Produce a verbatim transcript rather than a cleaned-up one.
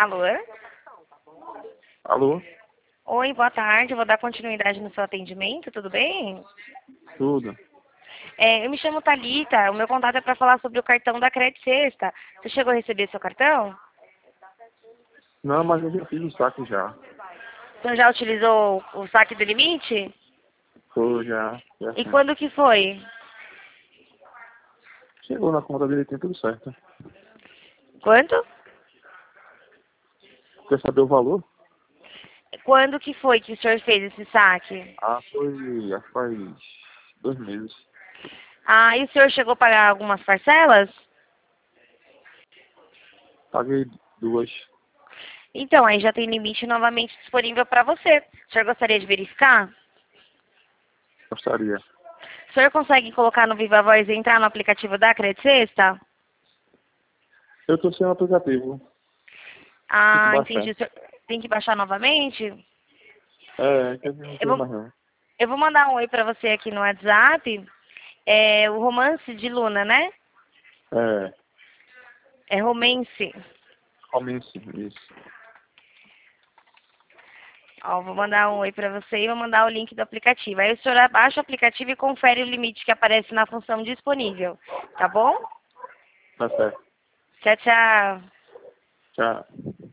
Alô? Alô? Oi, boa tarde. Eu vou dar continuidade no seu atendimento, tudo bem? Tudo. É, eu me chamo Thalita. O meu contato é para falar sobre o cartão da Credit Sexta. Você chegou a receber seu cartão? Não, mas eu já fiz o saque já. Você já utilizou o saque do limite? Tô já. já E sim. quando que foi? Chegou na conta dele, tem tudo certo. Quanto? Quer saber o valor? Quando que foi que o senhor fez esse saque? Ah, foi. Acho que faz dois meses. Ah, e o senhor chegou a pagar algumas parcelas? Paguei duas. Então, aí já tem limite novamente disponível para você. O senhor gostaria de verificar? Gostaria. O senhor consegue colocar no Viva Voz e entrar no aplicativo da Credit Sexta? Eu tô sem o aplicativo. Tem que Ah, baixar. entendi. O senhor tem que baixar novamente? É, que eu não Eu tenho vou, mais não. eu vou mandar um oi para você aqui no WhatsApp. É o Romance de Luna, né? É, É Romance. comece isso. Ó, vou mandar um oi para você e vou mandar o link do aplicativo. Aí o senhor abaixa o aplicativo e confere o limite que aparece na função disponível. Tá bom? Tá certo. Tchau, tchau. Tchau.